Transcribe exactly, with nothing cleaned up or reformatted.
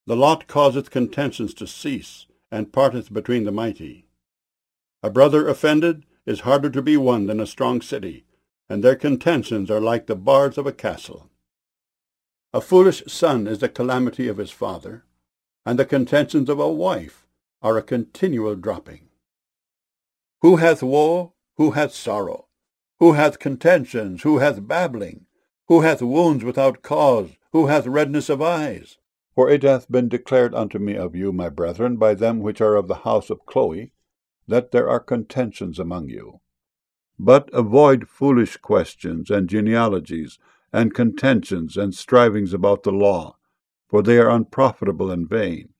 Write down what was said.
The lot causeth contentions to cease, and parteth between the mighty. A brother offended is harder to be won than a strong city, and their contentions are like the bars of a castle. A foolish son is the calamity of his father, and the contentions of a wife are a continual dropping. Who hath woe? Who hath sorrow? Who hath contentions? Who hath babbling? Who hath wounds without cause? Who hath redness of eyes? For it hath been declared unto me of you, my brethren, by them which are of the house of Chloe, that there are contentions among you. But avoid foolish questions and genealogies, and contentions and strivings about the law, for they are unprofitable and vain.